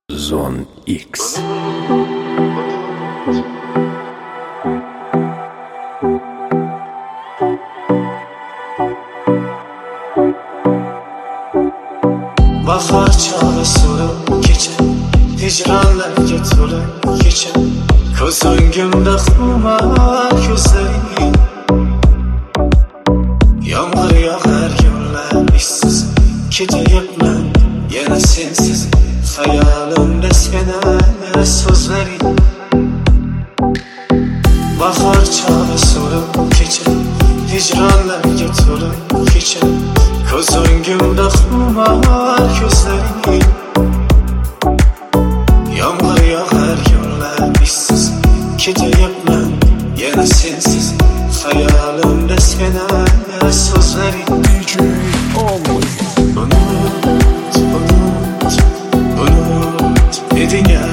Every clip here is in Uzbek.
Zone X. Bahar çağı so'rib kecha hijronlarga to'lib kecha ko'z o'ngimda xumar ko'zlaring yomg'ir yog'ar yo'llar ishsiz ketayapman yana sensiz hayolimda seni so'zlaring bahor chog'i so'rib kecha hijronlarga to'lib kecha ko'z o'ngimda xumar ko'zlaring yomg'ir yog'ar yo'llar ishsiz ketayapman yana sensiz hayolimda seni so'zlaring unut deding ya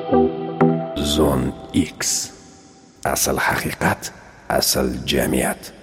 Zone X. Asl haqiqat, asl jamiyat.